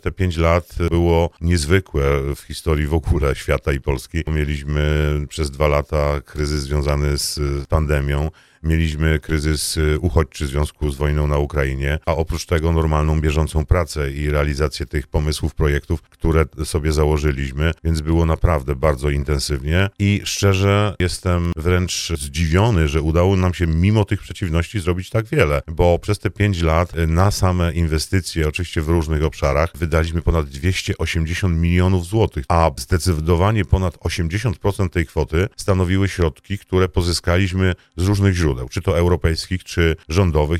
Te 5 lat było niezwykłe w historii w ogóle świata i Polski. Mieliśmy przez 2 lata kryzys związany z pandemią. Mieliśmy kryzys uchodźczy w związku z wojną na Ukrainie, a oprócz tego normalną, bieżącą pracę i realizację tych pomysłów, projektów, które sobie założyliśmy, więc było naprawdę bardzo intensywnie i szczerze jestem wręcz zdziwiony, że udało nam się mimo tych przeciwności zrobić tak wiele, bo przez te 5 lat na same inwestycje, oczywiście w różnych obszarach, wydaliśmy ponad 280 milionów złotych, a zdecydowanie ponad 80% tej kwoty stanowiły środki, które pozyskaliśmy z różnych źródeł, czy to europejskich, czy rządowych.